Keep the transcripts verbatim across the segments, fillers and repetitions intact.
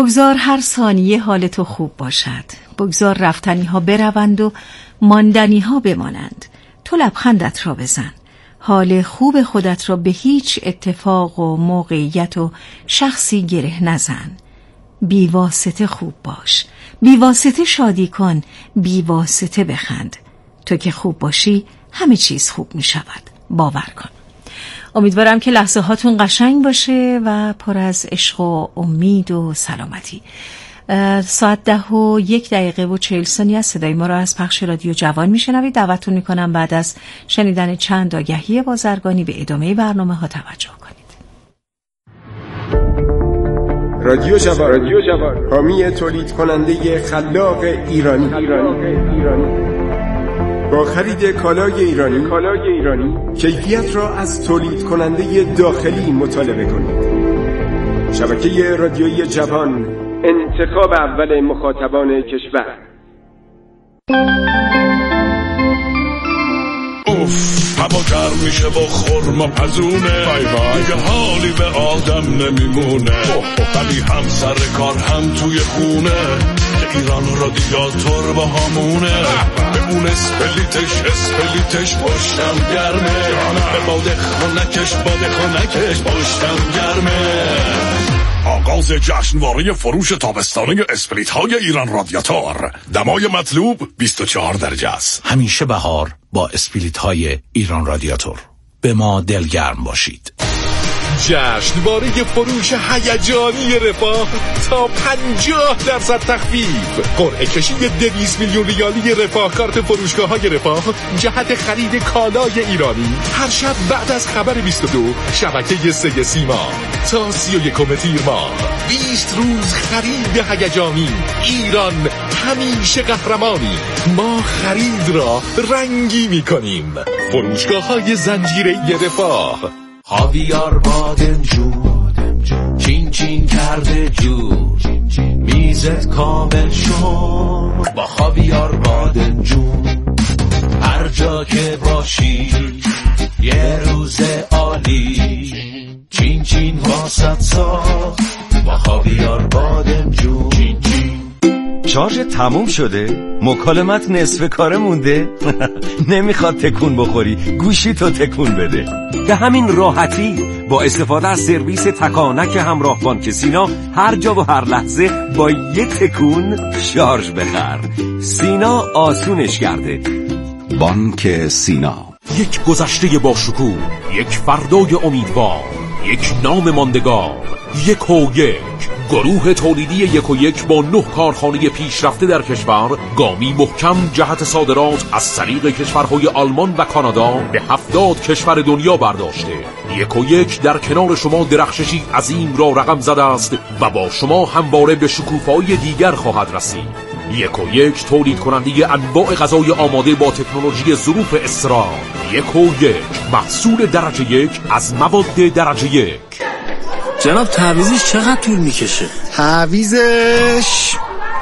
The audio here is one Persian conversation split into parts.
بگذار هر ثانیه حال تو خوب باشد. بگذار رفتنی ها بروند و ماندنی ها بمانند. تو لبخندت را بزن. حال خوب خودت را به هیچ اتفاق و موقعیت و شخصی گره نزن. بی واسطه خوب باش. بی واسطه شادی کن. بی واسطه بخند. تو که خوب باشی همه چیز خوب می شود. باور کن. امیدوارم که لحظه هاتون قشنگ باشه و پر از عشق و امید و سلامتی. ساعت ده و یک دقیقه و چهل ثانیه از صدای ما را از پخش رادیو جوان میشنوید. دعوتتون میکنم بعد از شنیدن چند آگهی بازرگانی به ادامه برنامه ها توجه کنید. رادیو جوان، رادیو جوان، حامی تولید کننده خلاق ایرانی. ایرانی. ایرانی. با خرید کالای ایرانی، کالای ایرانی کیفیت را از تولید کننده داخلی مطالبه کنید. شبکه رادیویی جوان، انتخاب اول مخاطبان کشور. اوف، هوا گرم میشه با خورما پزونه، دیگه حالی به آدم نمیمونه، ولی هم سر کار هم توی خونه، که ایران رادیاتور با همونه، به اون اسپلیتش اسپلیتش پشتم گرمه، به باده خونکش باده خونکش پشتم گرمه. آغاز جشنواره فروش تابستانه اسپریت های ایران رادیاتور. دمای مطلوب بیست و چهار درجه است. همیشه بهار با اسپریت های ایران رادیاتور. به ما دلگرم باشید. جشنواره فروش هیجانی رفاه تا پنجاه درصد تخفیف. قرعه کشی دویست میلیون ریالی رفاه کارت فروشگاه های رفاه جهت خرید کالای ایرانی. هر شب بعد از خبر بیست و دو شبکه سه سیما تا سی و یکم تیر ماه. بیست روز خرید هیجانی. ایران همیشه قهرمانی. ما خرید را رنگی میکنیم. فروشگاه های زنجیره رفاه. خاویار بادمجون چین چین کرده جور، میزت کامل شد با خاویار بادمجون. هر جا که باشی یه روز عالی، چین چین واسط ساخت با خاویار بادمجون. چین چین. شارژ تموم شده؟ مکالمت نصف کاره مونده؟ نمیخواد تکون بخوری، گوشی تو تکون بده. به همین راحتی با استفاده از سرویس تکانک همراه بانک سینا هر جا و هر لحظه با یه تکون شارژ بخر. سینا آسونش کرده. بانک سینا. یک گذشته با شکوه، یک فردای امیدوار، یک نام ماندگار. یک و یک گروه تولیدی یک و یک با نه کارخانه پیشرفته در کشور، گامی محکم جهت صادرات از طریق کشورهای آلمان و کانادا به هفتاد کشور دنیا برداشته. یک و یک در کنار شما درخششی عظیم را رقم زده است و با شما همواره به شکوفه‌های دیگر خواهد رسید. یک و یک تولید کننده انواع غذای آماده با تکنولوژی ظروف اسرار. یک و یک محصول درجه یک از مواد درجه یک. جناب تعویضش چقدر طول میکشه؟ تعویضش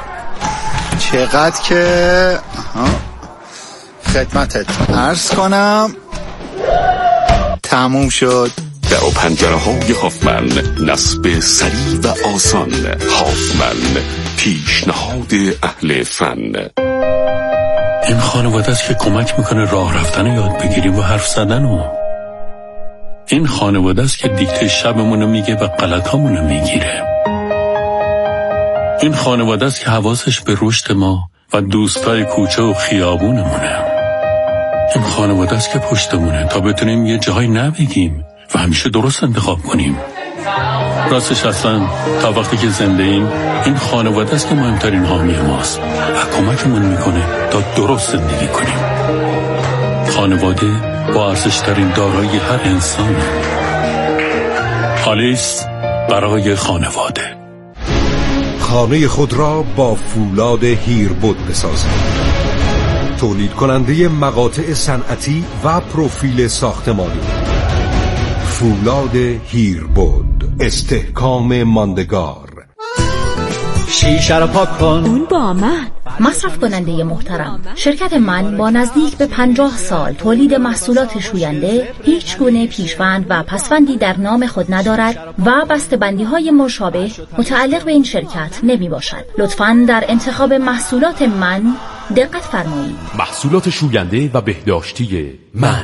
چقدر که خدمتت عرض کنم تموم شد. در و پنجره های هافمن، نصب سریع و آسان. هافمن، پیشنهاد اهل فن. این خانواده است که کمک میکنه راه رفتن یاد بگیریم و حرف زدن و این خانواده است که دیکته شبمونو میگه و غلطامونو میگیره. این خانواده است که حواسش به رشد ما و دوستای کوچه و خیابونمونه. این خانواده است که پشتمونه تا بتونیم یه جایی نبگیم و همیشه درست انتخاب کنیم. راستش اصلا تا وقتی که زنده ایم این خانواده است که مهمترین حامی ماست و کمکمون میکنه تا درست زندگی کنیم. خانواده با ارزشترین دارایی هر انسان. آلیس برای خانواده. خانه خود را با فولاد هیربود بسازید. تولید کننده مقاطع صنعتی و پروفیل ساختمانی. فولاد هیربود، استحکام ماندگار. شیشه رو پاک کن. اون با من. مصرف کننده محترم، شرکت من با نزدیک به پنجاه سال تولید محصولات شوینده هیچ گونه پیشوند و پسوندی در نام خود ندارد و بسته‌بندی های مشابه متعلق به این شرکت نمی باشد. لطفاً در انتخاب محصولات من دقت فرمایید. محصولات شوینده و بهداشتی من.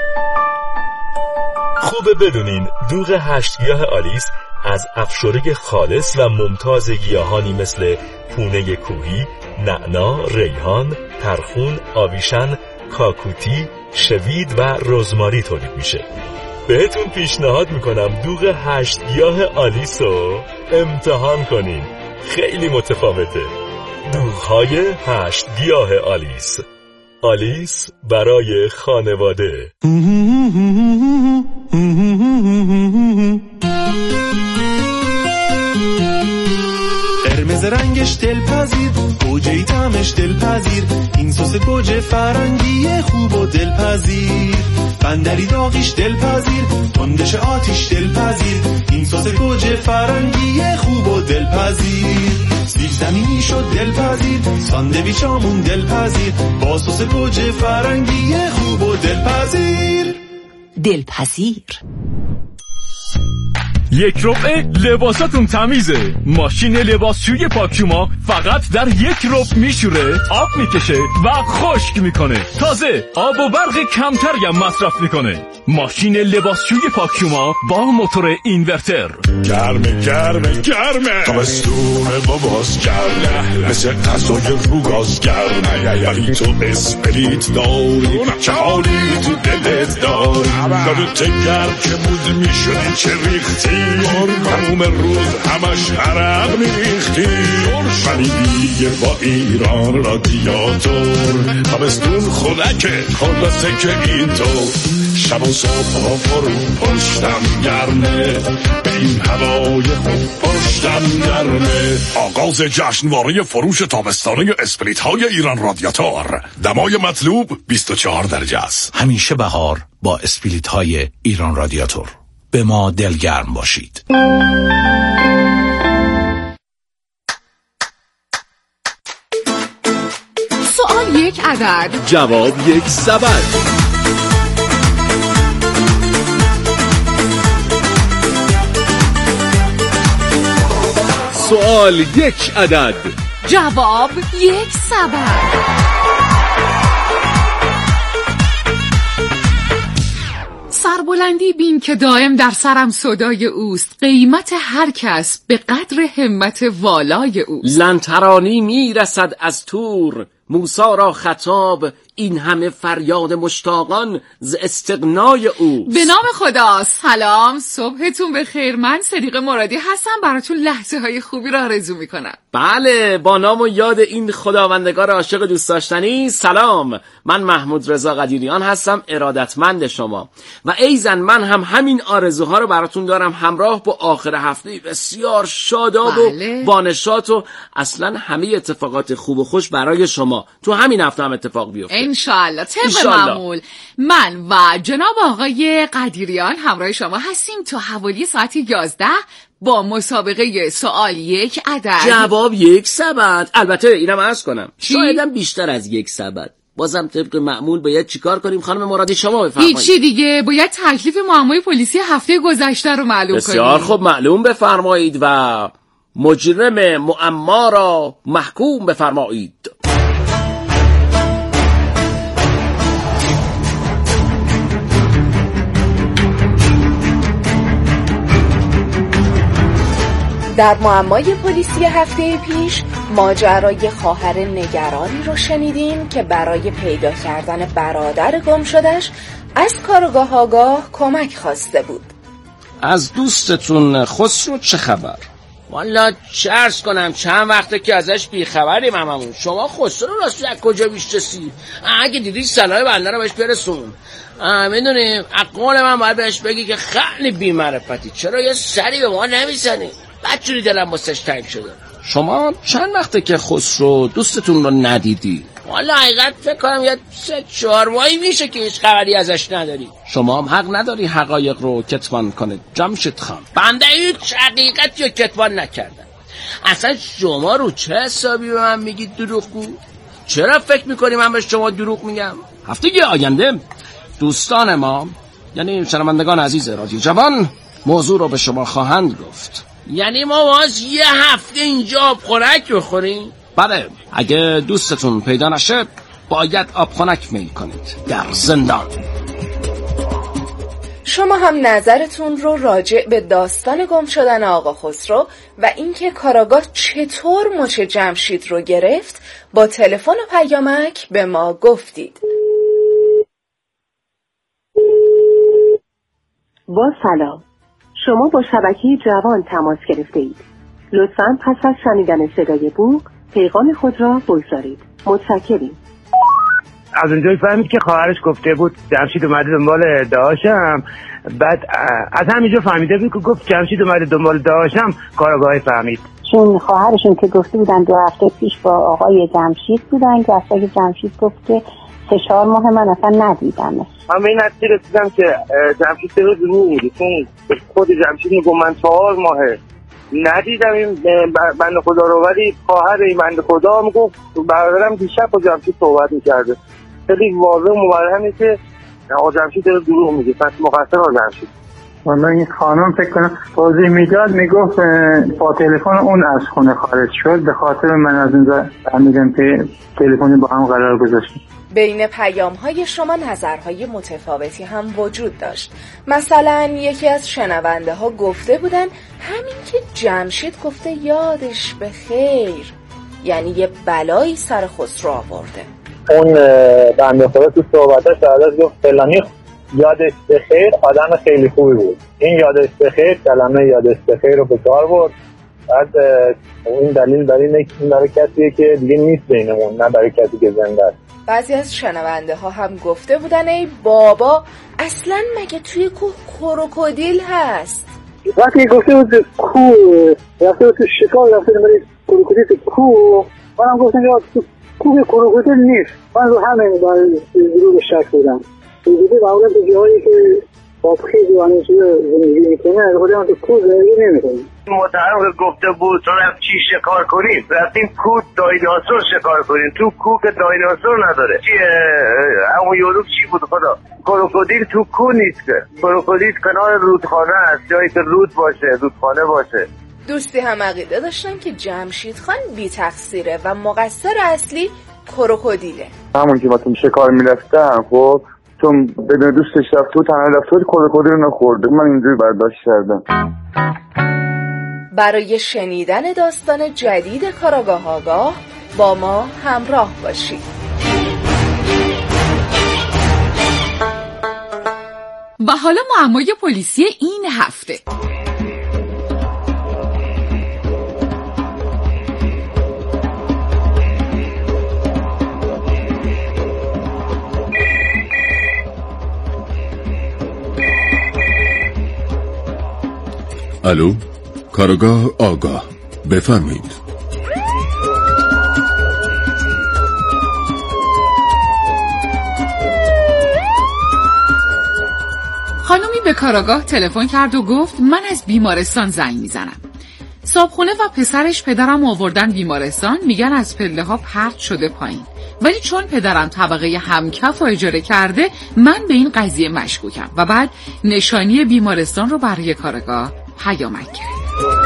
خوبه بدونین دوغ هشت گیاه آلیس از افشورگ خالص و ممتاز گیاهانی مثل پونه کوهی، نعنا، ریحان، ترخون، آویشن، کاکوتی، شوید و رزماری تولید میشه. بهتون پیشنهاد میکنم دوغ هشت گیاه آلیس رو امتحان کنین. خیلی متفاوته. دوغ‌های هشت گیاه آلیس. آلیس برای خانواده. قرمز رنگش دلپذیر، گوجه طعمش دلپذیر، این سس گوجه فرنگی خوب و دلپذیر. بندری داغیش دلپذیر، تندش آتیش دلپذیر، این سس گوجه فرنگی خوب و دلپذیر. سیب زمینی شد دلپذیر، ساندویچامون دلپذیر، با سس گوجه فرنگی خوب و دلپذیر. دلپذیر. یک ربع لباساتون تمیزه. ماشین لباسشوی پاکیوما فقط در یک ربع میشوره، آب میکشه و خشک میکنه. تازه آب و برق کمتری هم مصرف میکنه. ماشین لباسشوی پاکیوما با موتور اینورتر. گرمه گرمه گرمه تابستون باباس گرمه، مثل غذای رو گاز گرمه، ولی تو اسپریت داری چه حالی تو دلت داری. یادت گرم که بود میشدی چه ریختی، تموم روز همش عرق میریختی. ولی دیگه با ایران رادیاتور تابستون خنکه، خلاصه که اینطور شب و صبح ها فرو پشتم گرمه، به این هوای خوب پشتم گرمه. آغاز جشنواره فروش تابستانه اسپریت های ایران رادیاتور. دمای مطلوب بیست و چهار درجه است. همیشه بهار با اسپریت های ایران رادیاتور. به ما دلگرم باشید. سوال یک عدد، جواب یک سبد. سوال یک عدد، جواب یک سبد. سربلندی بین که دائم در سرم صدای اوست، قیمت هر کس به قدر همت والای اوست. لنترانی میرسد از تور، موسی را خطاب این همه فریاد مشتاقان ز استغنای او. به نام خدا. سلام، صبحتون بخیر. من صدیق مرادی هستم، براتون لحظه های خوبی را آرزو میکنم. بله، با نام و یاد این خداوندگار عاشق دوست داشتنی. سلام، من محمود رضا قدیریان هستم، ارادتمند شما. و ایزن من هم همین آرزوها رو براتون دارم، همراه با آخر هفته بسیار شاداب بله. و بانشات و اصلا همه اتفاقات خوب و خوش برای شما تو همین هفته هم اتفاق بیفته انشالله. طبق معمول من و جناب آقای قدیریان همراه شما هستیم تا حوالی ساعت یازده با مسابقه سوال یک عدد، جواب یک سبد. البته اینم عرض کنم شایدم بیشتر از یک سبد. بازم طبق معمول باید چیکار کنیم خانم مرادی؟ شما بفرمایید. هیچی دیگه، باید تکلیف معمای پلیسی هفته گذشته رو معلوم کنیم. بسیار خوب، معلوم بفرمایید و مجرم معما را محکوم بفرمایید. در معمای پلیسی هفته پیش ماجرای خواهر نگرانی رو شنیدیم که برای پیدا کردن برادر گم شدهش از کارگاه آگاه کمک خواسته بود. از دوستتون خسرو چه خبر؟ والا چه عرض کنم، چند وقته که ازش بیخبریم هممون. شما خسرو رو راستی از کجا میشناسی؟ اگه دیدی سلام بنده رو بهش برسون. میدونیم اقوال من باید بهش بگی که خیلی بی‌معرفتی، چرا یه سری به ما نمیزنی؟ بدجوری دلم واسش تنگ شده. شما چند وقته که خسرو دوستتون رو ندیدی؟ والا حقیقت فکر کنم یه سه چهار ماهی میشه که هیچ خبری ازش نداری. شما هم حق نداری حقایق رو کتمان کنه جمشید خان. بنده هیچ حقیقتی رو کتمان نکردم. اصلا شما رو چه حسابی به من میگید دروغگو؟ چرا فکر میکنی من به شما دروغ میگم؟ هفته آینده دوستان ما، یعنی شنوندگان عزیز رادیو جوان، موضوع رو به شما خواهند گفت. یعنی ما باز یه هفته اینجا آب خنک بخوریم؟ بله، اگه دوستتون پیدا نشه باید آب خنک میل کنید در زندان. شما هم نظرتون رو راجع به داستان گم شدن آقا خسرو و اینکه کاراگاه چطور مچ جمشید رو گرفت با تلفن و پیامک به ما گفتید. با سلام، شما با شبکه جوان تماس گرفته اید. لطفاً پس از شنیدن صدای بوق پیغام خود را بگذارید. متشکریم. از اونجایی فهمید که خواهرش گفته بود جمشید اومده دنبال داداشم، بعد از همینجا فهمیده بود که گفت جمشید اومده دنبال داداشم، کارآگاه فهمید. چون خواهرشون که گفته بودن دو هفته پیش با آقای جمشید بودن که اصلا جمشید گفت که سه چهار ماه من اصلا ندیدمش. من به این نتیجه رسیدم که جمشید رو دروغ میگه، چون خود جمشید میگه من چهار ماهه ندیدم این بنده خدا رو، ولی خواهر این بنده خدا میگفت برادرم دیشب با جمشید صحبت میکرده. خیلی واضح و مبرهنه که آقا جمشید رو دروغ میگه، پس مقصر آقا جمشید. والله این خانم فکر کنم توضیح میداد، میگفت با تلفن اون از خونه خارج شد، به خاطر من از اونجا فهمیدم که تلفنی با هم قرار گذاشتیم. بین پیام‌های شما نظرهای متفاوتی هم وجود داشت. مثلا یکی از شنونده ها گفته بودن همین که جمشید گفته یادش به خیر، یعنی یه بلایی سر خسرو آورده. اون بنده خدا تو صحبتاش ازش گفت فلانی یادش به خیر آدم خیلی خوبی بود. این یادش به خیر، کلمه یادش به خیر رو به کار برد. بعد این دلیل برای اینه که برای کسیه که دیگه نیست بینمون، نه برای کسی که زنده است. بعضی از شنونده ها هم گفته بودن ای بابا اصلا مگه توی کوه کروکودیل هست؟ وقتی گفته بود کوه رفته تو شکار، رفته برای کروکودیل تو کوه، منم گفتم یا تو کوه کروکودیل نیست. من رو همین برای ضرور شک بودم. دیگه معمولا تو جاهایی که باطخیز و انشوی زندگی میکنه از خودی من تو کوه زندگی نمیکنه. متحرم گفته بود تو رفت چی شکار کنیم؟ رفتیم کوه دایناسور شکار کنیم. تو کوه که دایناسور نداره. چی اما یوروب چی بود خدا؟ کروکودیل تو کوه نیست که. کروکودیل کنار رودخانه است، جایی که رود باشه، رودخانه باشه. دوستی هم عقیده داشتن که جمشید خان بی تقصیره و مقصر اصلی کروکودیله. همون که وقتی شکار میرفتم خب چون بدون دوستش رفت تو تنها رفت تو کروکودیل نخورده، من اینجوری برداشت کردم. برای شنیدن داستان جدید کاراگاه آگاه با ما همراه باشید. و حالا معمای پلیسی این هفته. الو، کارگاه آگاه، بفرمایید. خانومی به کاراگاه تلفن کرد و گفت من از بیمارستان زنگ میزنم. صاحبخونه و پسرش پدرم آوردن بیمارستان، میگن از پله ها پرت شده پایین، ولی چون پدرم طبقه همکف رو اجاره کرده من به این قضیه مشکوکم و بعد نشانی بیمارستان رو برای کاراگاه پیامک کرد.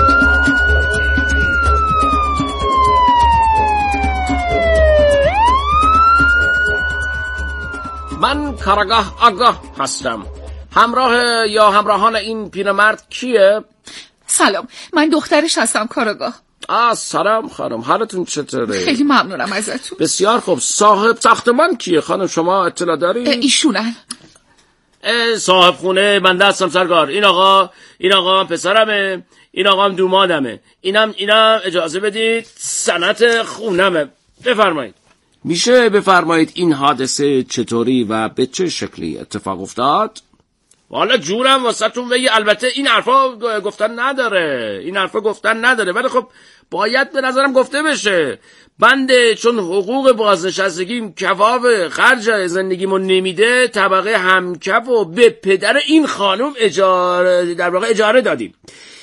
من کاراگاه آگاه هستم. همراه یا همراهان این پیرمرد کیه؟ سلام، من دخترش هستم کاراگاه. آه سلام خانم، حالتون چطوره؟ خیلی ممنونم ازتون. بسیار خوب. صاحب ساختمان کیه خانم، شما اطلاع داری؟ ایشونن. صاحب خونه بنده هستم سرکار. این آقا این آقا پسرمه، این آقا هم دومادمه، اینم اینم اجازه بدید سنت خونمه. بفرمایید. میشه بفرمایید این حادثه چطوری و به چه شکلی اتفاق افتاد؟ والا جورم واسهتون بگی، البته این حرفا گفتن نداره، این حرفا گفتن نداره، ولی خب باید به نظرم گفته بشه. بنده چون حقوق بازنشستگیم کفاف خرج زندگیمون نمیده، طبقه همکف و به پدر این خانم اجاره در واقع اجاره دادیم.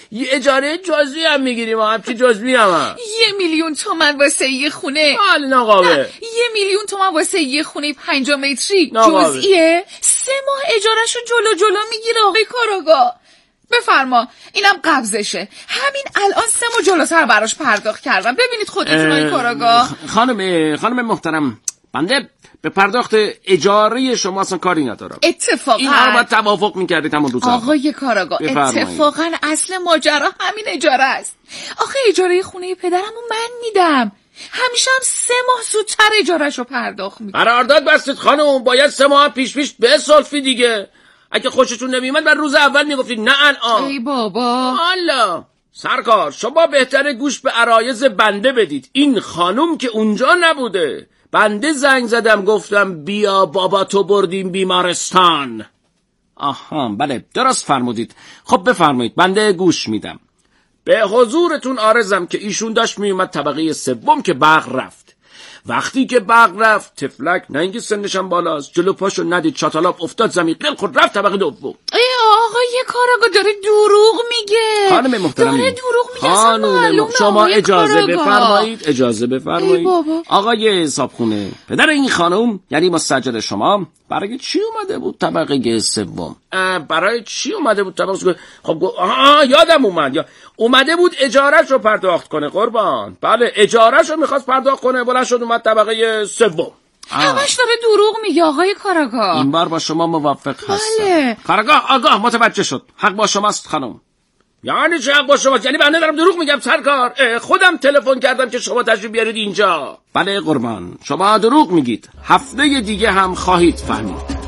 یه اجاره جزئی هم میگیریم، هم چی جزئی هم, هم یه میلیون تومن واسه یه خونه. حالا ناقابل. یه میلیون تومن واسه یه خونه پنجاه متری جزئیه. سه ماه اجارهشو جلو جلو میگیره آقای کاراگاه. بفرما اینم قبضشه. همین الان سه ماه جلوتر براش پرداخت کردم. ببینید خودتون آقای کاراگاه. خانم خانم محترم، بنده به پرداخت اجاره شما اصلا کاری ندارم. اتفاقا این رو باید توافق میکردید همون روز. آقای کاراگاه اتفاقا اصل ماجرا همین اجاره است. آخه اجاره خونه پدرمو من میدم، همیشه هم سه ماه زودتر اجارهشو پرداخت میکنم. قرارداد بستید خانم، باید سه ماه پیش پیش بسلفی دیگه. اگه خوشتون نمیومد بر روز اول میگفتید نه الان. ای بابا. حالا سرکار شما بهتره گوش به عرایض بنده بدید. این خانم که اونجا نبوده، بنده زنگ زدم گفتم بیا بابا تو بردیم بیمارستان. آها بله درست فرمودید. خب بفرمایید بنده گوش میدم. به حضورتون عارضم که ایشون داشت میومد طبقه سوم که برق رفت. وقتی که برق رفت تفلک نه اینکه سنشم بالاست، جلو پاشو ندید چاتالاپ افتاد زمین قل خود رفت طبقه دوم. ای آقا یه کاراگاه داره دروغ میگه. خانم محترم داره دروغ میگه. خانم شما اجازه بفرمایید اجازه بفرمایید. آقای صابخونه، پدر این خانم یعنی مستاجر شما برای چی اومده بود طبقه سوم؟ برای چی اومده بود طبقه سوم؟ خب آها یادم اومد، یا اومده بود اجارهش رو پرداخت کنه قربان. بله اجارهش رو میخواست پرداخت کنه، بلند شد اومد طبقه سوم. همش داره دروغ میگه آقای کاراگاه. این بار با شما موافق هستم. بله. کاراگاه آگاه متوجه شد. حق با شماست خانم. یعنی چه حق با شماست؟ یعنی بنده دارم دروغ میگم سرکار؟ خودم تلفن کردم که شما تشریف بیارید اینجا. بله قربان شما دروغ میگید. هفته دیگه هم خواهید فهمید.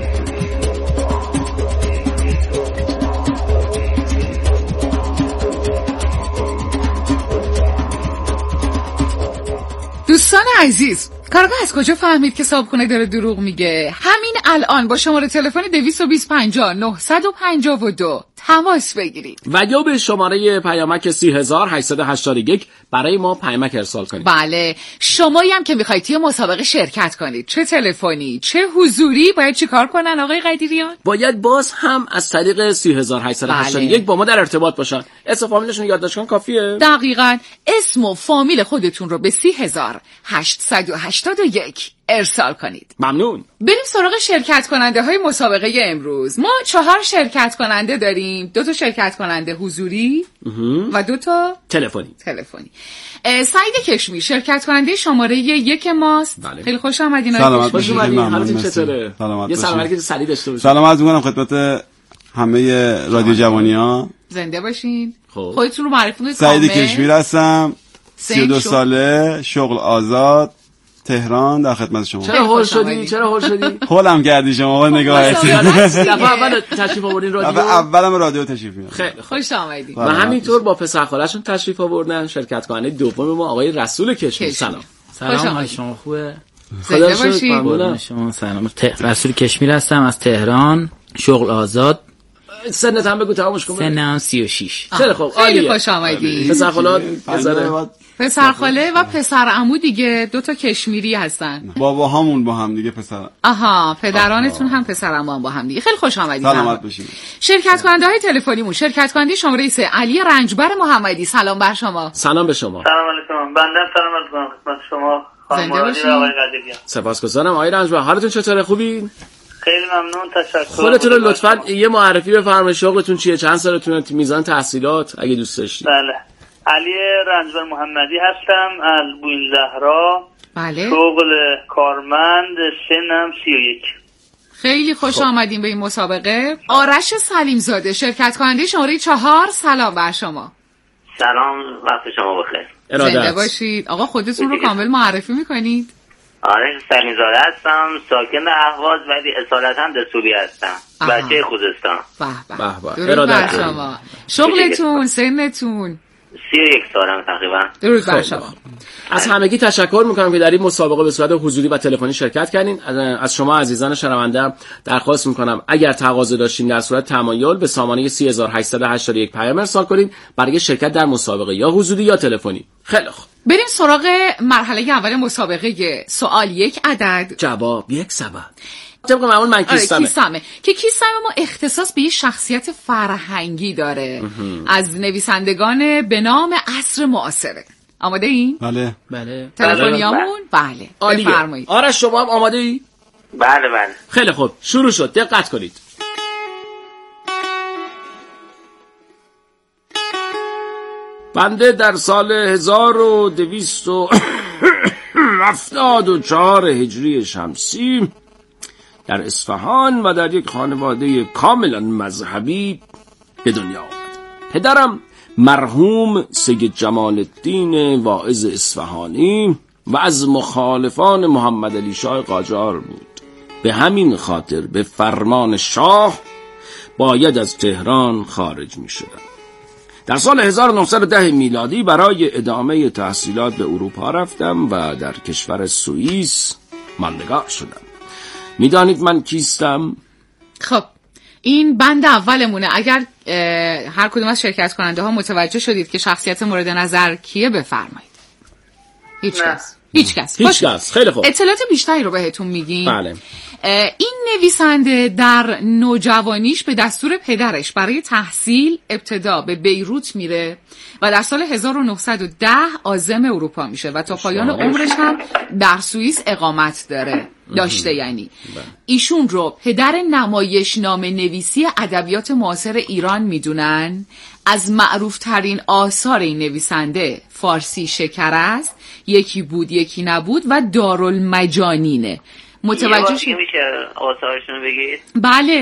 دوستان عزیز، کاراگاه از کجا فهمید که صابخونه داره دروغ میگه؟ همین الان با شماره تلفن دویست و بیست پنجاه نهصد و پنجاه و دو تماس بگیرید و یا به شماره پیامک سی هزار هشتصد و هشتاد و یک برای ما پیامک ارسال کنید. بله شمایی هم که میخواید توی مسابقه شرکت کنید، چه تلفنی چه حضوری، باید چیکار کنن آقای قدیریان؟ باید باز هم از طریق سی هزار هشتصد و هشتاد و یک بله. با ما در ارتباط باشن. اسم فامیلشون یادداشت کن کافیه؟ دقیقاً اسم و فامیل خودتون رو به سی هزار هشتصد و هشتاد و یک ارسال کنید. ممنون. بریم سراغ شرکت کننده های مسابقه امروز. ما چهار شرکت کننده داریم، دو تا شرکت کننده حضوری و دو تا تلفنی. تلفنی. سعید کشمیر شرکت کننده شماره یک ماست. بله. خیلی خوش آمدین. سلامت خوش اومدین. حالتون چطوره؟ سلامت یه سلام علیکم سعید داشته باشید. سلام عرض می‌کنم خدمت همه رادیو جوانی‌ها. زنده باشین. خب. خودتون رو معرفی کنید. سعید کشمیر هستم. سی و دو ساله، شغل آزاد، تهران، در خدمت شما. چرا هول شدی؟ چرا هول شدی؟ هولم کردی شما با نگاهت. دفعه اول تشریف آوردین رادیو. دفعه اولم رادیو تشریف میاد. خیلی خوش آمدید. و همینطور با پسر خاله‌شون تشریف آوردن شرکت کننده دوم ما آقای رسول کشمیر. سلام. سلام شما خوبه؟ زنده باشید. شما سلام. رسول کشمیر هستم از تهران، شغل آزاد. سنت هم بگو تمامش کن. سنم سی و شش. خیلی خوب. خیلی خوش آمدید. پسر خاله پسر پسر خاله و پسر عمو دیگه دو تا کشمیری هستن. بابا همون با هم دیگه پسر. آها پدرانتون هم پسر عمو هم با هم دیگه. خیلی خوش آمدید. سلامت باشید. شرکت کننده های تلفنیمون، شرکت کننده شماره سه علی رنجبر محمدی. سلام بر شما. سلام به شما. سلام علیکم. بنده سلام علیکم خدمت شما. زنده باشید. سپاسگزارم آقای رنجبر. حالتون چطوره؟ خوبین؟ خیلی ممنون تشکر. خودتون لطفاً یه معرفی بفرمایید. شغلتون چیه؟ چند سالتونه؟ میزان تحصیلات اگه دوست داشتید. بله. علی رنجبر محمدی هستم از بوین زهرا. بله. شغل کارمند، سنم سی و یک. خیلی خوش خب. آمدیم به این مسابقه. آرش سلیم زاده شرکت کننده شماره چهار. سلام بر شما. سلام وقت شما بخیر. زنده باشید. آقا خودتون رو کامل معرفی میکنید؟ آرش سلیم زاده هستم، ساکن اهواز ولی اصالتا دسوقی هستم. بچه خوزستان. به به. درود بر شما. شغلتون، سنتون؟ سی و یک سالم تقریبا. درود بر شما. از همگی تشکر میکنم که در این مسابقه به صورت حضوری و تلفنی شرکت کردین. از شما عزیزان شنونده درخواست میکنم اگر تقاضا داشتین در صورت تمایل به سامانه سه هزار و هشتصد و هشتاد و یک پیام ارسال کنین برای شرکت در مسابقه یا حضوری یا تلفنی. خیلی خوب. بریم سراغ مرحله اول مسابقه. سوال یک عدد، جواب یک سبد. طبق معمول من کیستمه. آره کیستمه که کیستمه ما اختصاص به یه شخصیت فرهنگی داره از نویسندگان به نام عصر معاصره. آماده این؟ بله بله. تلفنیامون بله. بفرمایید. آرش شما هم آماده ای؟ بله بله. خیلی خوب شروع شد. دقت کنید. بنده در سال هزار و دویست و هفتاد و چهار هجری شمسی در اصفهان و در یک خانواده کاملا مذهبی به دنیا آمد. پدرم مرحوم سید جمال الدین واعظ اصفهانی و از مخالفان محمد علی شاه قاجار بود. به همین خاطر به فرمان شاه باید از تهران خارج می شدم. در سال هزار و نهصد و ده میلادی برای ادامه تحصیلات به اروپا رفتم و در کشور سوئیس ماندگار شدم. میدانید من کیستم؟ خب این بند اولمونه. اگر هر کدوم از شرکت کننده ها متوجه شدید که شخصیت مورد نظر کیه بفرمایید. هیچ کس هیچ کس هیچ کس. خیلی خوب. اطلاعات بیشتری رو بهتون میگیم. بله. این نویسنده در نوجوانیش به دستور پدرش برای تحصیل ابتدا به بیروت میره و در سال هزار و نهصد و ده عازم اروپا میشه و تا پایان عمرش هم در سوئیس اقامت داره داشته. یعنی ایشون رو پدر نمایشنامه نویسی ادبیات معاصر ایران میدونن. از معروف ترین آثار این نویسنده فارسی شکر است، یکی بود یکی نبود و دارالمجانینه. متوجه شد؟ میشه آثارشون بگید؟ بله.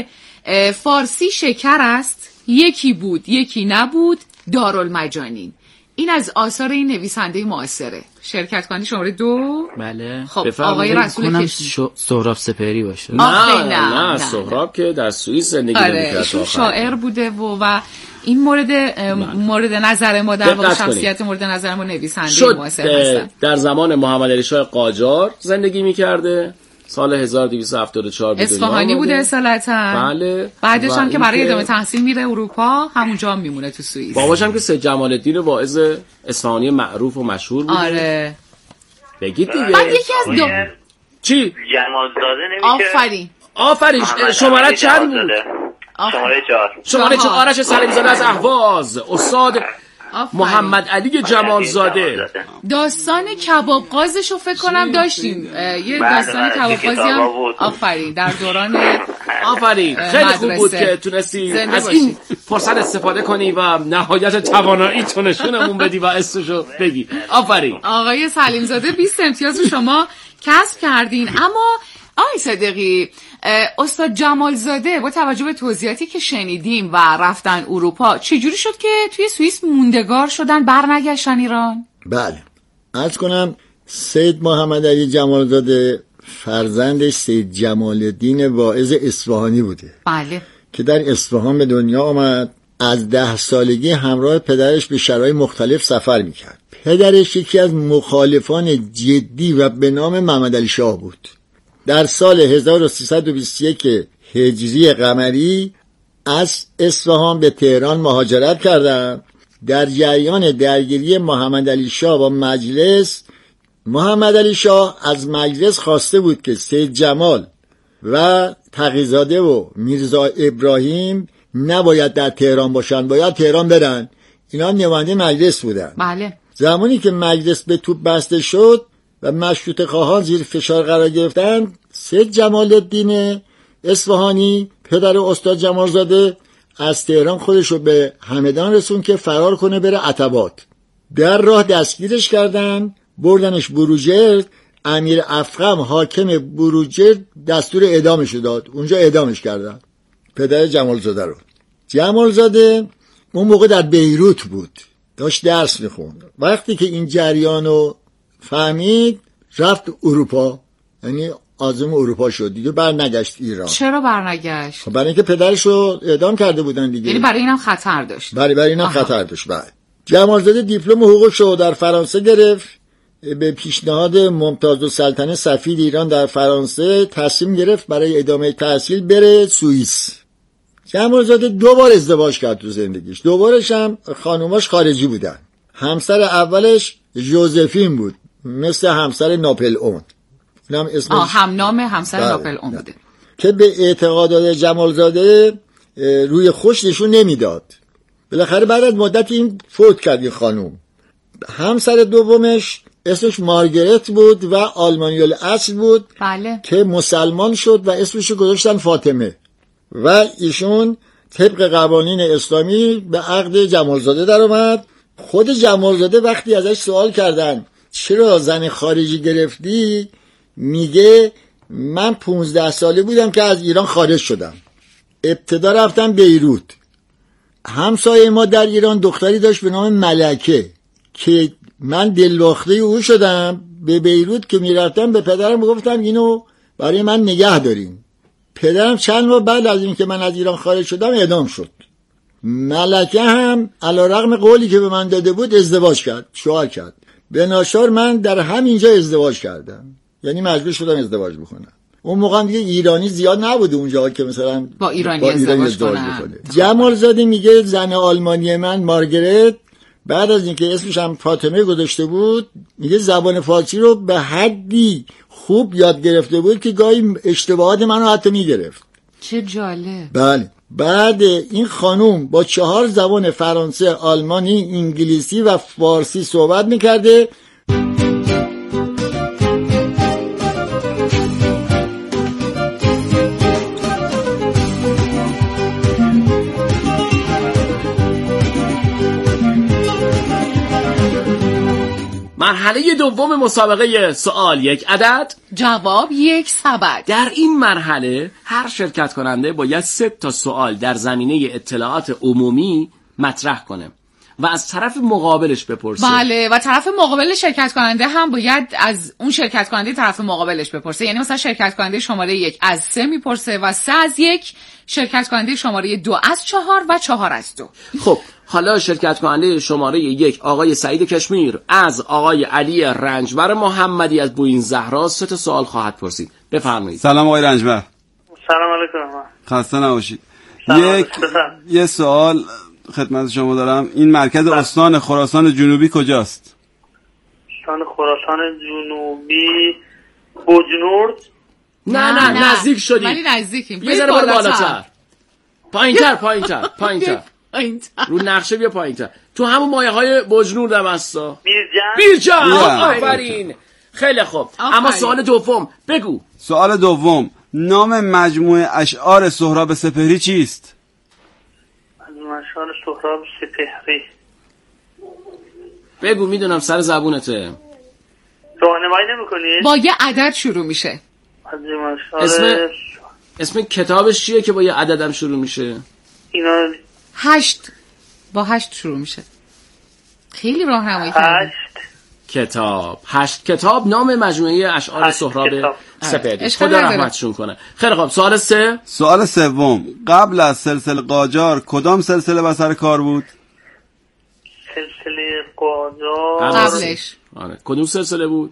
فارسی شکر است، یکی بود یکی نبود، دارالمجانین. این از آثار این نویسنده معاصره. شرکت کننده شماره دو. بله. خب آقای رسول کشمی. سهراب سپهری باشه. نه نه, نه سهراب که در سوئیس زندگی آره نمی‌کرد. ایشون شاعر بوده و و این مورد مورد نظر ما در واقع شخصیت مورد نظر ما نویسنده معاصر هستن. در زمان محمد علی شاه قاجار زندگی می‌کرده. سال هزار و دویست و هفتاد و چهار اصفهانی بوده اصالتا. بله. بعدش هم که برای ادامه تحصیل میره اروپا، همونجا هم میمونه تو سوئیس. باباش هم که سید جمال الدین واعظ اصفهانی معروف و مشهور بوده. آره. بگید دیگه. بعد یکی از دو چی؟ جمالزاده نمیشه؟ آفرین. آفرین. شماره چند بود؟ شماره چهار. شماره چهار. آرش سلیم‌زاده از اهواز. استاد محمد علی جمالزاده. داستان کباب قازشو فکر کنم داشتیم. یه داستان کباب قازی هم آفرین در دوران آفرین. خیلی خوب بود که تونستی از این فرصت استفاده کنی و نهایت توانایی تو نشونمون بدی و اسمشو بگی. آفرین. آقای سلیم‌زاده بیست امتیاز رو شما کسب کردین. اما آقای صدیقی، استاد جمالزاده با توجه به توضیحاتی که شنیدیم و رفتن اروپا، چجوری شد که توی سوئیس موندگار شدن برنگشتن ایران؟ بله عرض کنم سید محمد علی جمالزاده فرزندش سید جمال الدین واعظ اصفهانی بوده. بله. که در اصفهان به دنیا آمد. از ده سالگی همراه پدرش به شهرهای مختلف سفر میکرد. پدرش یکی از مخالفان جدی و به نام محمد علی شاه بود. در سال هزار و سیصد و بیست و یک هجری قمری از اصفهان به تهران مهاجرت کردند. در جریان درگیری محمد علی شاه با مجلس، محمد علی شاه از مجلس خواسته بود که سید جمال و تقی‌زاده و میرزا ابراهیم نباید در تهران باشن، باید تهران برن. اینا نماینده مجلس بودن. بله. زمانی که مجلس به توپ بسته شد و مشروطه خواهان زیر فشار قرار گرفتن، سید جمال الدین اصفهانی پدر استاد جمالزاده از تهران خودش رو به همدان رسون که فرار کنه بره عتبات. در راه دستگیرش کردن، بردنش بروجرد. امیر افخم حاکم بروجرد دستور اعدامش داد، اونجا اعدامش کردن پدر جمالزاده رو. جمالزاده اون موقع در بیروت بود، داشت درس میخوند. وقتی که این جریانو فهمید رفت اروپا، یعنی عازم اروپا شد دیگه، برنگشت ایران. چرا برنگشت؟ خب برای اینکه پدرش رو اعدام کرده بودن دیگه. یعنی برای اینم خطر داشت. برای برای اینم آها. خطر داشت. بعد جمالزاده دیپلم حقوقش رو در فرانسه گرفت. به پیشنهاد ممتاز السلطنه سفیر ایران در فرانسه تصمیم گرفت برای ادامه تحصیل بره سوئیس. جمالزاده دو بار ازدواج کرد تو زندگیش. دوبارش هم خانوماش خارجی بودن. همسر اولش جوزفین بود، مثل همسر ناپل اون. اینم اسمش آه هم نام همسر ناپل اون بوده. که به اعتقادات جمالزاده روی خوش نشون نمیداد. بالاخره بعد از مدت این فوت کرد این خانوم. همسر دومش اسمش مارگرت بود و آلمانی الاصل بود. بله. که مسلمان شد و اسمش گذاشتن فاطمه و ایشون طبق قوانین اسلامی به عقد جمالزاده در اومد. خود جمالزاده وقتی ازش سوال کردن چرا زن خارجی گرفتی، میگه من پونزده ساله بودم که از ایران خارج شدم، ابتدا رفتم بیروت. همسایه ما در ایران دختری داشت به نام ملکه که من دلواخته او شدم. به بیروت که میرفتم به پدرم گفتم اینو برای من نگه دارین. پدرم چند ماه بعد از این که من از ایران خارج شدم اعدام شد. ملکه هم علیرغم قولی که به من داده بود ازدواج کرد، شوهر کرد. به ناچار من در همینجا ازدواج کردم، یعنی مجبور شدم ازدواج بکنم. اون موقع دیگه ایرانی زیاد نبوده اونجا که مثلا با ایرانی, با ایرانی ازدواج, ازدواج بکنه. جمالزاده میگه زن آلمانی من مارگرت بعد از اینکه اسمش هم فاطمه گذاشته بود، میگه زبان فارسی رو به حدی خوب یاد گرفته بود که گاهی اشتباهات منو حتی میگرفت. چه جالب. بله. بعد این خانوم با چهار زبان فرانسه، آلمانی، انگلیسی و فارسی صحبت میکرده. مرحله دوم مسابقه سوال یک عدد جواب یک سبد. در این مرحله هر شرکت کننده باید سه تا سوال در زمینه اطلاعات عمومی مطرح کنه و از طرف مقابلش بپرسه. بله، و طرف مقابل شرکت کننده هم باید از اون شرکت کننده طرف مقابلش بپرسه. یعنی مثلا شرکت کننده شماره یک از سه میپرسه و سه از یک، شرکت کننده شماره دو از چهار و چهار از دو. خب حالا شرکت کننده شماره یک آقای سعید کشمیر از آقای علی رنجبر محمدی از بوین زهرا سه تا سوال خواهد پرسید. بفرمایید. سلام آقای رنجبر. سلام علیکم. خسته نباشید. یک یه سوال خدمت شما دارم. این مرکز استان خراسان جنوبی کجاست؟ استان خراسان جنوبی بوجنورد. نه نه, نه. نزدیک شدیم. ولی نزدیکیم. یه ذره بالاتر. پایینتر پایینتر پایینتر. رو نقشه بیا پایینتر. تو همون مایه های بوجنورد هم هستا. بیرجان. بیرجان. آفرین. خیلی خوب. اما سوال دوم بگو. سوال دوم، نام مجموعه اشعار سهراب سپهری چیست؟ مجموعه اشعار سهراب سپهری. بگو، میدونم سر زبونته. راهنمایی نمی‌کنی؟ با یه عدد شروع میشه. مجموعه اشعار اسم اسم کتابش چیه که با یه عددم شروع میشه؟ اینا هشت با هشت شروع میشه. خیلی راهنمایی کردی. کتاب هشت کتاب نام مجموعه اشعار سهراب سپهری. خدا رحمتشون کنه. خیلی خوب. سوال سه. سوال سوم، قبل از سلسله قاجار کدام سلسله بر سر کار بود؟ سلسله قاجار قبلش آره کدوم سلسله بود؟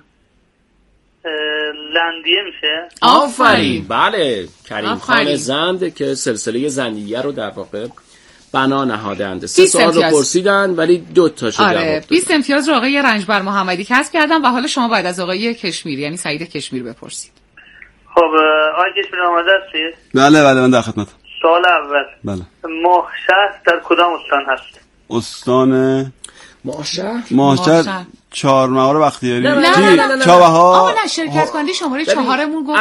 لندیه میشه. آفرین. بله، کریم خان زند که سلسله زندیه رو در واقع بنا نهادند. سه سوال رو پرسیدن ولی دو تاشو جواب دادن. آره، بیست امتیاز رو آقای رنجبر محمدی کسب کردن و حالا شما باید از آقای کشمیر یعنی سعید کشمیر بپرسید. خب آقای کشمیر آماده هستید؟ بله بله من در خدمتم. سوال اول. بله. ماهشهر در کدام استان هست؟ استان ماهشهر؟ ماهشهر چهار مهار بختیاری. نه نه نه نه چابهار. آقا نه، شرکت کننده شماره چهارمون گفت